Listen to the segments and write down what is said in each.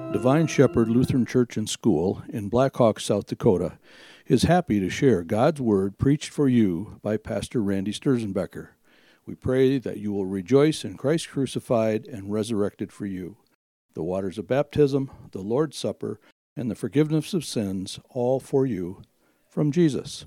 Divine Shepherd Lutheran Church and School in Black Hawk, South Dakota, is happy to share God's Word preached for you by Pastor Randy Sturzenbecker. We pray that you will rejoice in Christ crucified and resurrected for you. The waters of baptism, the Lord's Supper, and the forgiveness of sins, all for you, from Jesus.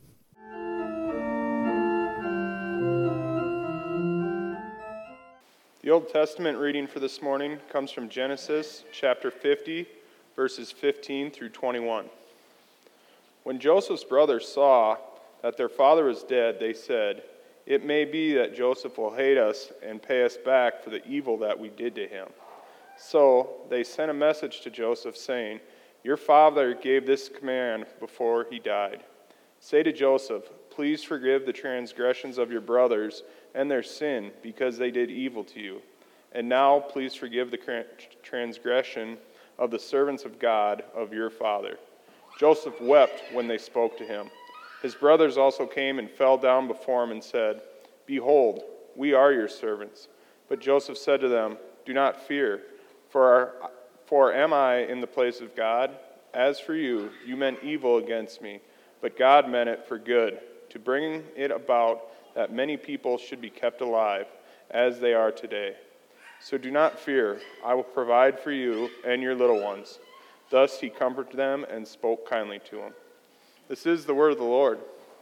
The Old Testament reading for this morning comes from Genesis chapter 50, verses 15 through 21. When Joseph's brothers saw that their father was dead, they said, "It may be that Joseph will hate us and pay us back for the evil that we did to him." So they sent a message to Joseph saying, "Your father gave this command before he died. Say to Joseph, please forgive the transgressions of your brothers and their sin, because they did evil to you. And now please forgive the transgression of the servants of God of your father." Joseph wept when they spoke to him. His brothers also came and fell down before him and said, "Behold, we are your servants." But Joseph said to them, "Do not fear, for am I in the place of God? As for you, you meant evil against me, but God meant it for good, to bring it about that many people should be kept alive, as they are today. So do not fear, I will provide for you and your little ones." Thus he comforted them and spoke kindly to them. This is the word of the Lord.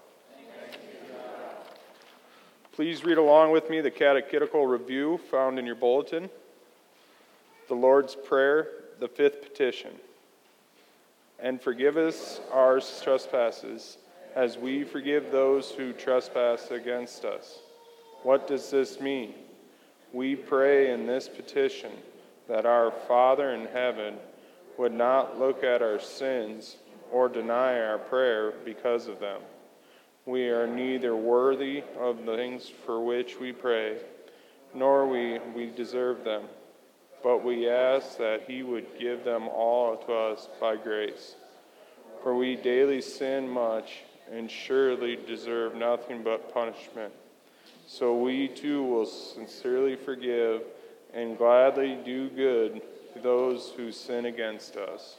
Please read along with me the catechetical review found in your bulletin. The Lord's Prayer, the fifth petition. "And forgive us our trespasses, as we forgive those who trespass against us." What does this mean? We pray in this petition that our Father in heaven would not look at our sins or deny our prayer because of them. We are neither worthy of the things for which we pray, nor we deserve them, but we ask that He would give them all to us by grace. For we daily sin much, and surely deserve nothing but punishment. So we too will sincerely forgive and gladly do good to those who sin against us.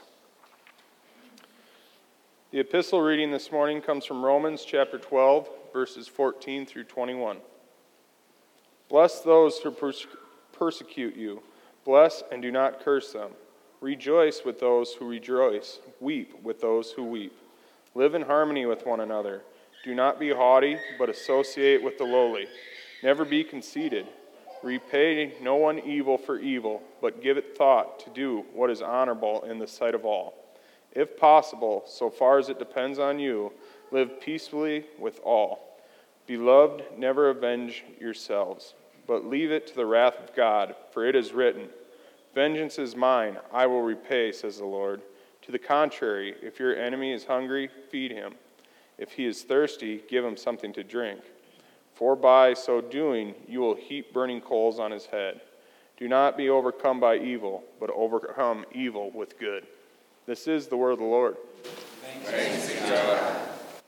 The epistle reading this morning comes from Romans chapter 12, verses 14 through 21. "Bless those who persecute you. Bless and do not curse them. Rejoice with those who rejoice. Weep with those who weep. Live in harmony with one another. Do not be haughty, but associate with the lowly. Never be conceited. Repay no one evil for evil, but give it thought to do what is honorable in the sight of all. If possible, so far as it depends on you, live peacefully with all. Beloved, never avenge yourselves, but leave it to the wrath of God, for it is written, 'Vengeance is mine, I will repay,' says the Lord. To the contrary, if your enemy is hungry, feed him. If he is thirsty, give him something to drink. For by so doing, you will heap burning coals on his head. Do not be overcome by evil, but overcome evil with good." This is the word of the Lord. Thanks be to God.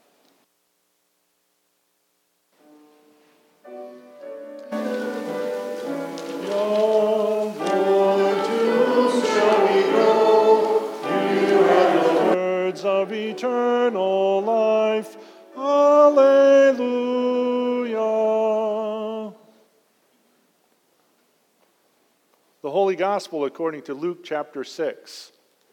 Of eternal life. Alleluia. The Holy Gospel according to Luke chapter 6.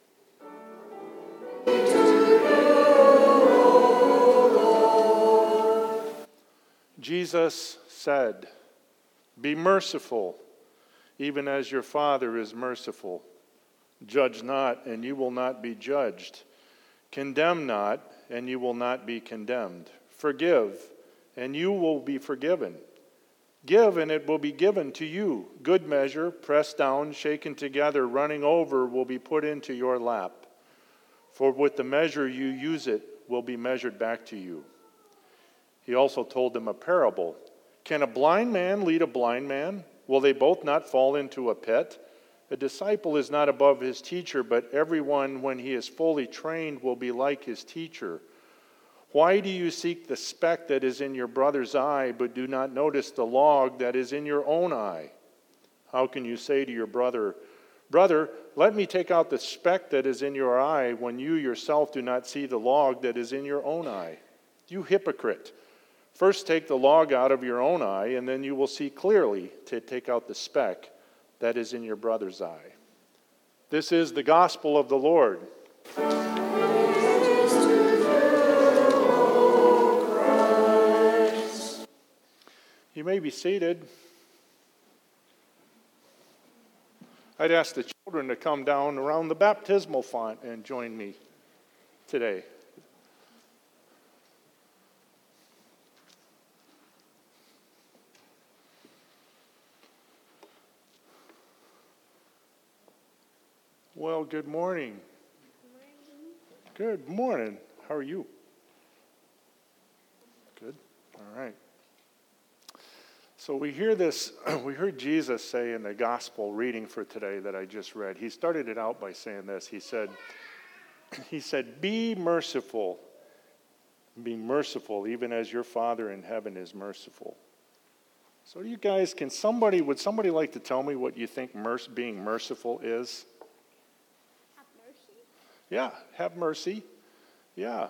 Jesus said, "Be merciful, even as your Father is merciful. Judge not, and you will not be judged. Condemn not, and you will not be condemned. Forgive, and you will be forgiven. Give, and it will be given to you. Good measure, pressed down, shaken together, running over, will be put into your lap. For with the measure you use it will be measured back to you." He also told them a parable. "Can a blind man lead a blind man? Will they both not fall into a pit? A disciple is not above his teacher, but everyone, when he is fully trained, will be like his teacher. Why do you seek the speck that is in your brother's eye, but do not notice the log that is in your own eye? How can you say to your brother, Brother, let me take out the speck that is in your eye when you yourself do not see the log that is in your own eye. You hypocrite. First take the log out of your own eye, and then you will see clearly to take out the speck that is in your brother's eye. This is the gospel of the Lord. You may be seated. I'd ask the children to come down around the baptismal font and join me today. Well, good morning. Good morning. How are you? Good. All right. So we heard Jesus say in the gospel reading for today that I just read, he started it out by saying this. He said, be merciful even as your Father in heaven is merciful. So you guys, would somebody like to tell me what you think being merciful is? Have mercy? Yeah, have mercy. Yeah.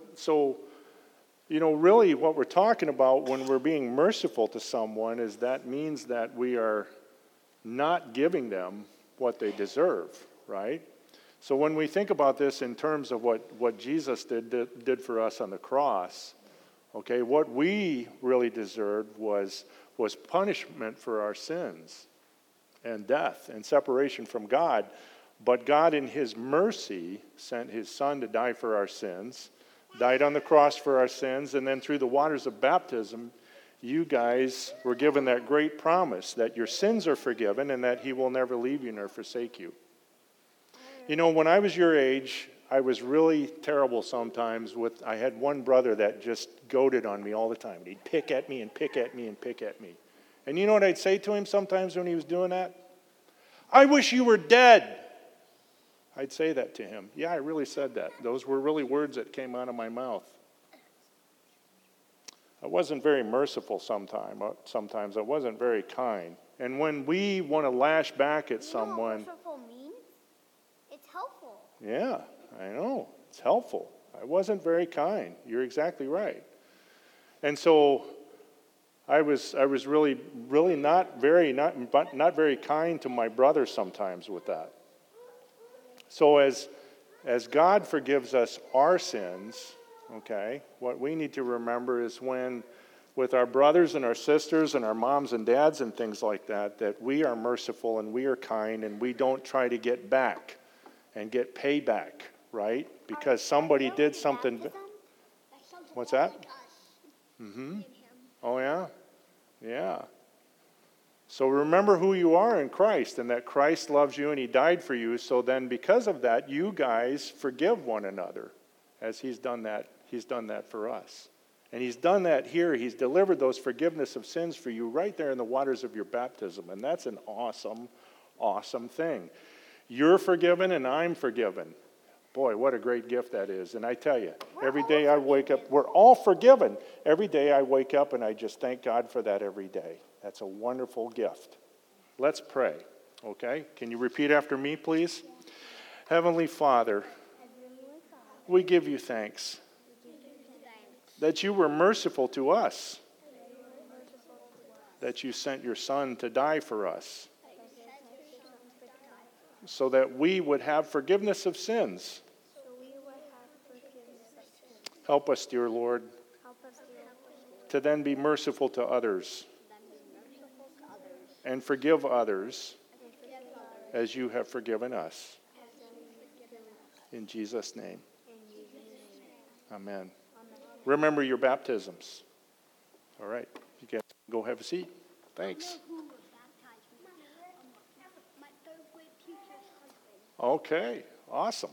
Really what we're talking about when we're being merciful to someone is that means that we are not giving them what they deserve, right? So when we think about this in terms of what Jesus did for us on the cross, okay, what we really deserved was punishment for our sins and death and separation from God. But God in his mercy sent his Son to die for our sins, died on the cross for our sins, and then through the waters of baptism, you guys were given that great promise that your sins are forgiven and that he will never leave you nor forsake you. You know, when I was your age, I was really terrible sometimes I had one brother that just goaded on me all the time. He'd pick at me and pick at me and pick at me. And you know what I'd say to him sometimes when he was doing that? I wish you were dead. I'd say that to him. Yeah, I really said that. Those were really words that came out of my mouth. I wasn't very merciful sometimes. I wasn't very kind. And when we want to lash back at someone... You know what merciful means? It's helpful. Yeah, I know. It's helpful. I wasn't very kind. You're exactly right. And so I was really not very kind to my brother sometimes with that. So as God forgives us our sins, okay, what we need to remember is when with our brothers and our sisters and our moms and dads and things like that we are merciful and we are kind and we don't try to get back and get payback, right? Because somebody did something. What's that? Mm-hmm. Oh, yeah? Yeah. So remember who you are in Christ and that Christ loves you and he died for you. So then because of that, you guys forgive one another as he's done that for us. And he's done that here. He's delivered those forgiveness of sins for you right there in the waters of your baptism. And that's an awesome, awesome thing. You're forgiven and I'm forgiven. Boy, what a great gift that is. And I tell you, every day I wake up, we're all forgiven. Every day I wake up and I just thank God for that every day. That's a wonderful gift. Let's pray, okay? Can you repeat after me, please? Heavenly Father, we give you thanks that you were merciful to us, that you sent your Son to die for us, so that we would have forgiveness of sins. Help us, dear Lord, to then be merciful to others and forgive others as you have forgiven us. In Jesus' name. Amen. Remember your baptisms. All right. You can go have a seat. Thanks. Okay. Awesome.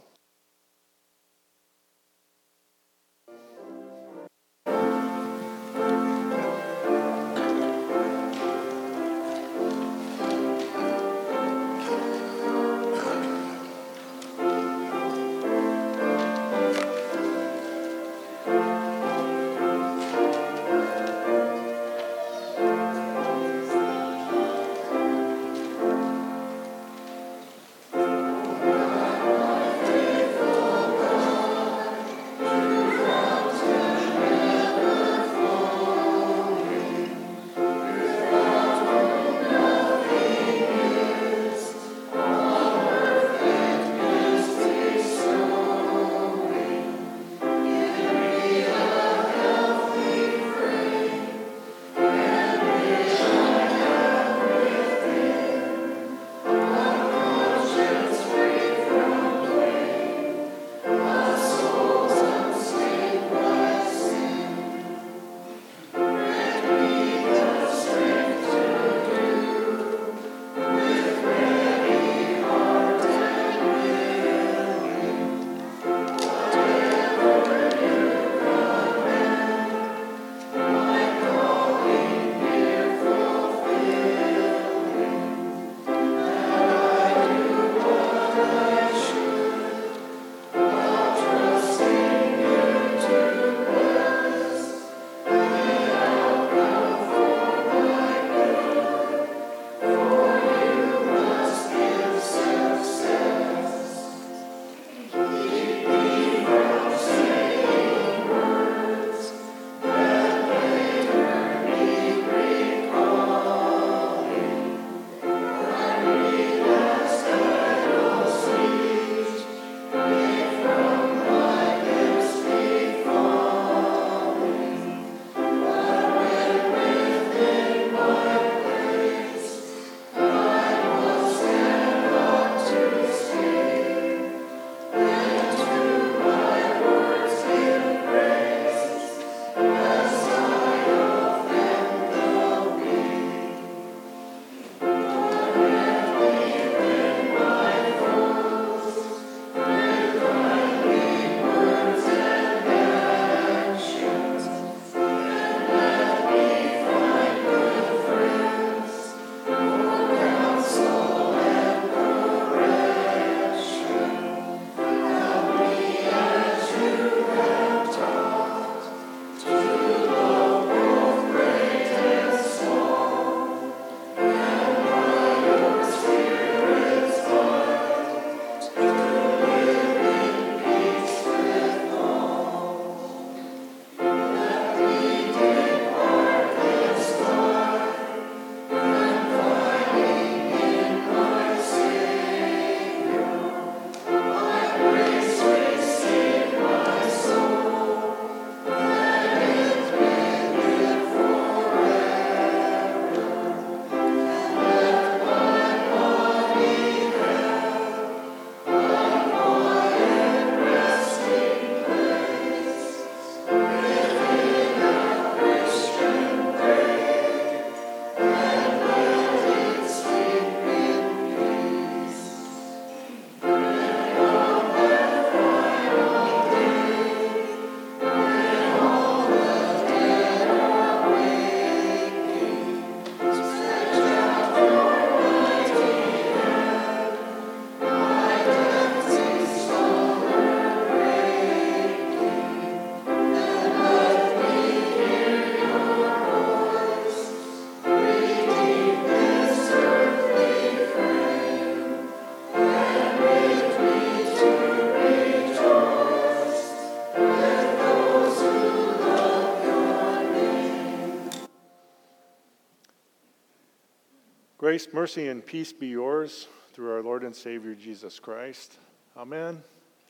Grace, mercy, and peace be yours through our Lord and Savior Jesus Christ. Amen.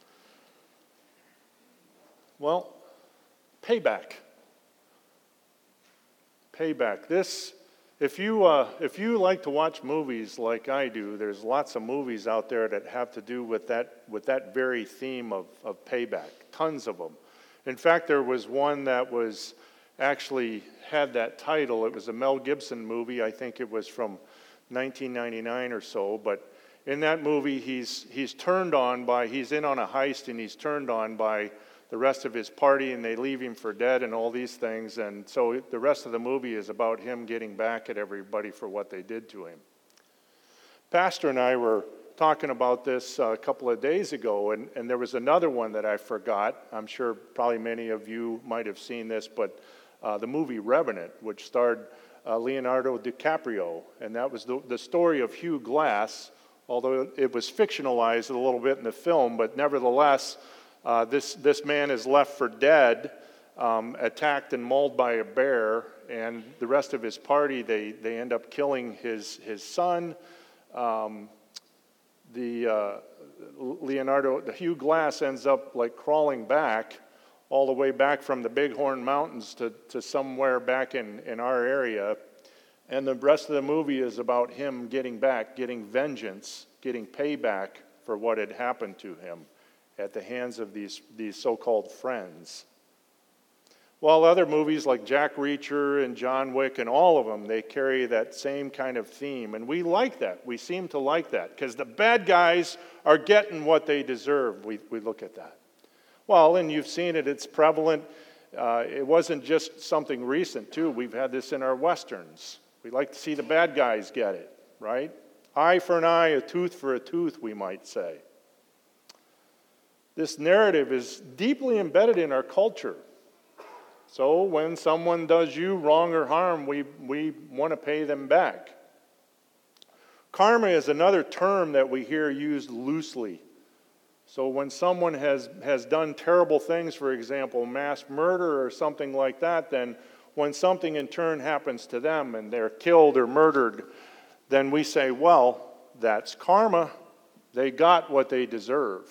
Well, payback. Payback. This, if you like to watch movies like I do, there's lots of movies out there that have to do with that very theme of payback. Tons of them. In fact, there was one that was actually had that title. It was a Mel Gibson movie. I think it was from 1999 or so, but in that movie he's in on a heist, and he's turned on by the rest of his party, and they leave him for dead and all these things, and so the rest of the movie is about him getting back at everybody for what they did to him. Pastor and I were talking about this a couple of days ago, and there was another one that I forgot. I'm sure probably many of you might have seen this, but the movie Revenant, which starred Leonardo DiCaprio, and that was the story of Hugh Glass, although it was fictionalized a little bit in the film, but nevertheless, this man is left for dead, attacked and mauled by a bear, and the rest of his party, they end up killing his son. Hugh Glass ends up like crawling back all the way back from the Bighorn Mountains to somewhere back in our area. And the rest of the movie is about him getting back, getting vengeance, getting payback for what had happened to him at the hands of these so-called friends. While other movies like Jack Reacher and John Wick and all of them, they carry that same kind of theme. And we like that. We seem to like that because the bad guys are getting what they deserve. We look at that. Well, and you've seen it, it's prevalent. It wasn't just something recent, too. We've had this in our Westerns. We like to see the bad guys get it, right? Eye for an eye, a tooth for a tooth, we might say. This narrative is deeply embedded in our culture. So when someone does you wrong or harm, we want to pay them back. Karma is another term that we hear used loosely. So when someone has done terrible things, for example, mass murder or something like that, then when something in turn happens to them and they're killed or murdered, then we say, well, that's karma. They got what they deserve.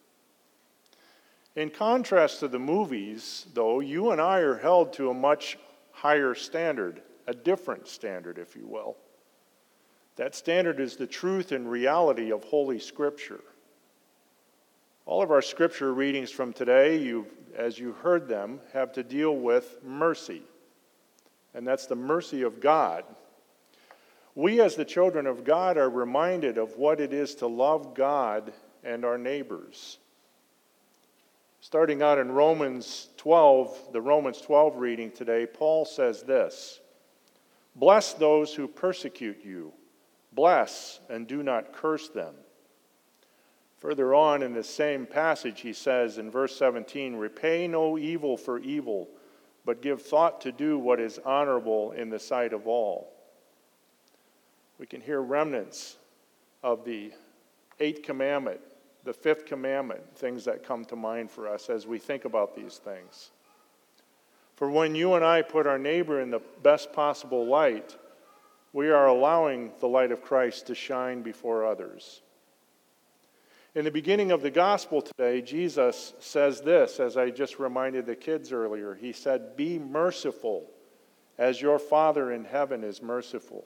In contrast to the movies, though, you and I are held to a much higher standard, a different standard, if you will. That standard is the truth and reality of Holy Scripture. All of our scripture readings from today, as you heard them, have to deal with mercy. And that's the mercy of God. We as the children of God are reminded of what it is to love God and our neighbors. Starting out in Romans 12, the Romans 12 reading today, Paul says this: "Bless those who persecute you. Bless and do not curse them." Further on in the same passage, he says in verse 17, "Repay no evil for evil, but give thought to do what is honorable in the sight of all." We can hear remnants of the 8th commandment, the 5th commandment, things that come to mind for us as we think about these things. For when you and I put our neighbor in the best possible light, we are allowing the light of Christ to shine before others. In the beginning of the gospel today, Jesus says this, as I just reminded the kids earlier. He said, "Be merciful as your Father in heaven is merciful."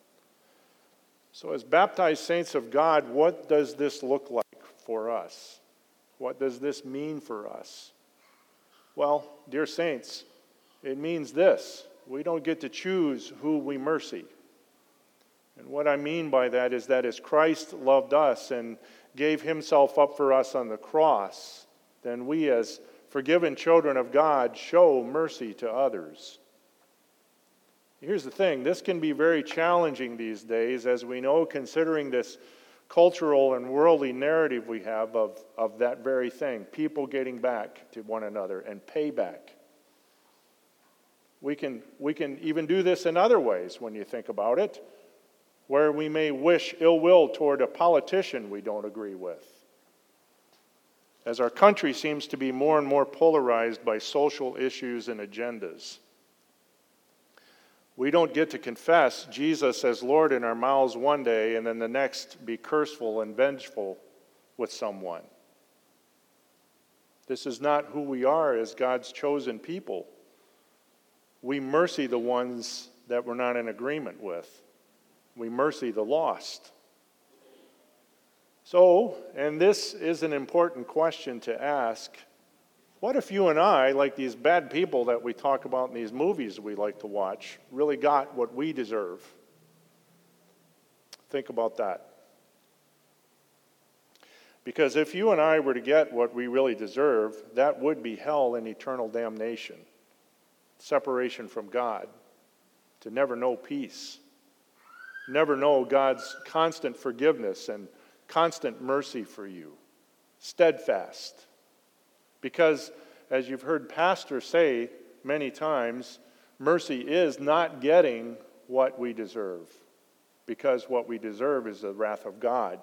So as baptized saints of God, what does this look like for us? What does this mean for us? Well, dear saints, it means this: we don't get to choose who we mercy. And what I mean by that is that as Christ loved us and gave himself up for us on the cross, then we as forgiven children of God show mercy to others. Here's the thing, this can be very challenging these days, as we know, considering this cultural and worldly narrative we have of that very thing, people getting back to one another and payback. We can even do this in other ways when you think about it, where we may wish ill will toward a politician we don't agree with. As our country seems to be more and more polarized by social issues and agendas. We don't get to confess Jesus as Lord in our mouths one day and then the next be curseful and vengeful with someone. This is not who we are as God's chosen people. We mercy the ones that we're not in agreement with. We mercy the lost. So, and this is an important question to ask, what if you and I, like these bad people that we talk about in these movies we like to watch, really got what we deserve? Think about that. Because if you and I were to get what we really deserve, that would be hell and eternal damnation, separation from God, to never know peace, never know God's constant forgiveness and constant mercy for you, steadfast. Because, as you've heard pastors say many times, mercy is not getting what we deserve, because what we deserve is the wrath of God.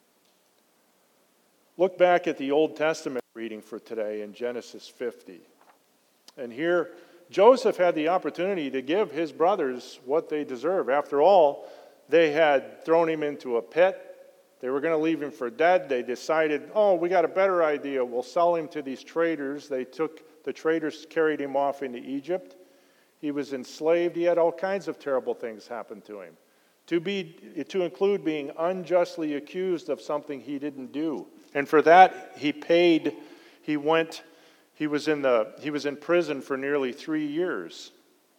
Look back at the Old Testament reading for today in Genesis 50. And here, Joseph had the opportunity to give his brothers what they deserve. After all, they had thrown him into a pit. They were going to leave him for dead. They decided, we got a better idea. We'll sell him to these traders. The traders carried him off into Egypt. He was enslaved. He had all kinds of terrible things happen to him, to include being unjustly accused of something he didn't do. And for that, he paid. He was in prison for nearly 3 years.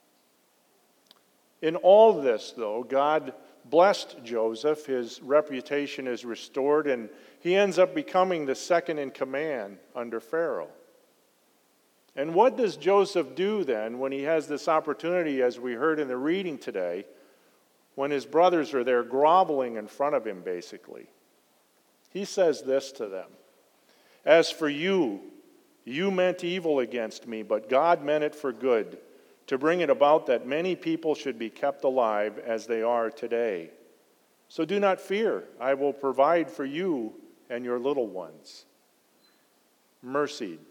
In all this, though, God blessed Joseph. His reputation is restored, and he ends up becoming the second in command under Pharaoh. And what does Joseph do then when he has this opportunity, as we heard in the reading today, when his brothers are there groveling in front of him, basically? He says this to them: "As for you, you meant evil against me, but God meant it for good, to bring it about that many people should be kept alive as they are today. So do not fear, I will provide for you and your little ones." Mercy.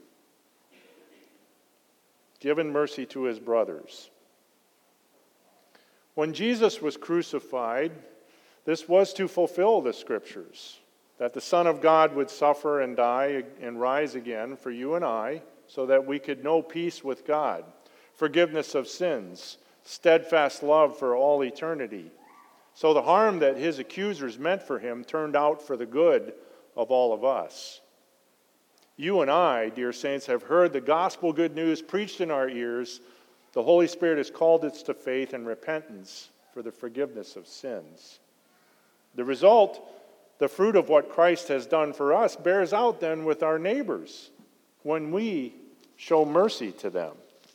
Given mercy to his brothers. When Jesus was crucified, this was to fulfill the scriptures, that the Son of God would suffer and die and rise again for you and I, so that we could know peace with God, forgiveness of sins, steadfast love for all eternity. So the harm that his accusers meant for him turned out for the good of all of us. You and I, dear saints, have heard the gospel good news preached in our ears. The Holy Spirit has called us to faith and repentance for the forgiveness of sins. The result, the fruit of what Christ has done for us, bears out then with our neighbors when we show mercy to them.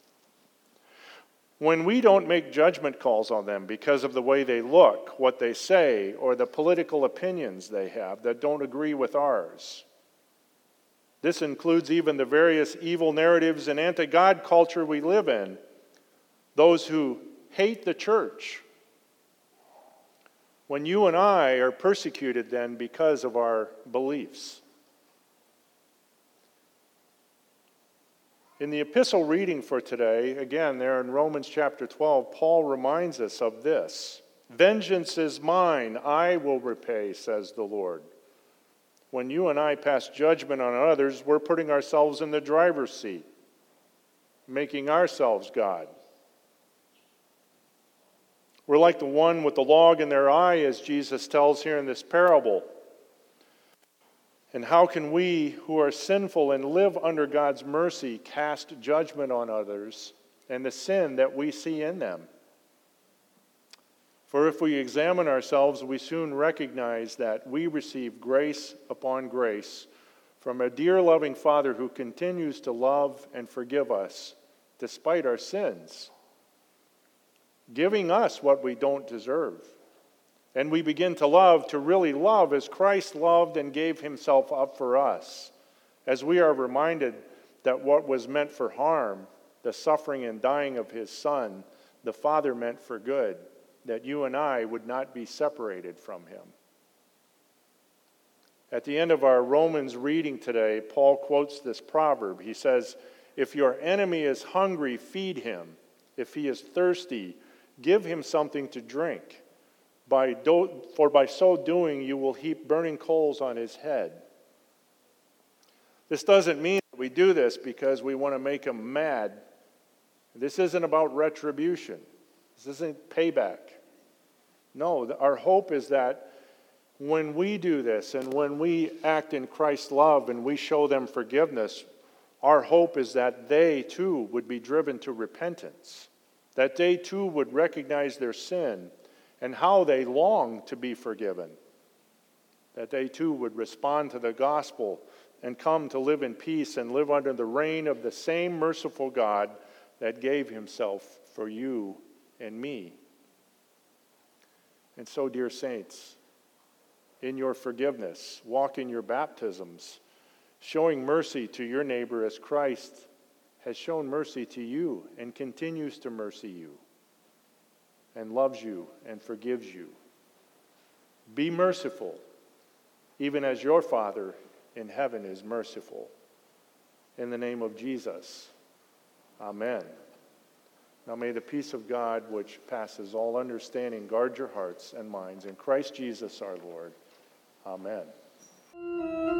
When we don't make judgment calls on them because of the way they look, what they say, or the political opinions they have that don't agree with ours. This includes even the various evil narratives and anti-God culture we live in. Those who hate the church. When you and I are persecuted then because of our beliefs. In the epistle reading for today, again there in Romans chapter 12, Paul reminds us of this. "Vengeance is mine, I will repay, says the Lord." When you and I pass judgment on others, we're putting ourselves in the driver's seat, making ourselves God. We're like the one with the log in their eye, as Jesus tells here in this parable. And how can we, who are sinful and live under God's mercy, cast judgment on others and the sin that we see in them? For if we examine ourselves, we soon recognize that we receive grace upon grace from a dear loving Father who continues to love and forgive us despite our sins, giving us what we don't deserve. And we begin to love, to really love, as Christ loved and gave himself up for us, as we are reminded that what was meant for harm, the suffering and dying of his Son, the Father meant for good, that you and I would not be separated from him. At the end of our Romans reading today, Paul quotes this proverb. He says, "If your enemy is hungry, feed him. If he is thirsty, Give him something to drink. For by so doing you will heap burning coals on his head. This doesn't mean that we do this because we want to make him mad. This isn't about retribution. This isn't payback. No, our hope is that when we do this and when we act in Christ's love and we show them forgiveness, our hope is that they too would be driven to repentance, that they too would recognize their sin and how they long to be forgiven, that they too would respond to the gospel and come to live in peace and live under the reign of the same merciful God that gave himself for you and me. And so, dear saints, in your forgiveness, walk in your baptisms, showing mercy to your neighbor as Christ has shown mercy to you and continues to mercy you and loves you and forgives you. Be merciful, even as your Father in heaven is merciful. In the name of Jesus, amen. Now may the peace of God, which passes all understanding, guard your hearts and minds in Christ Jesus our Lord. Amen.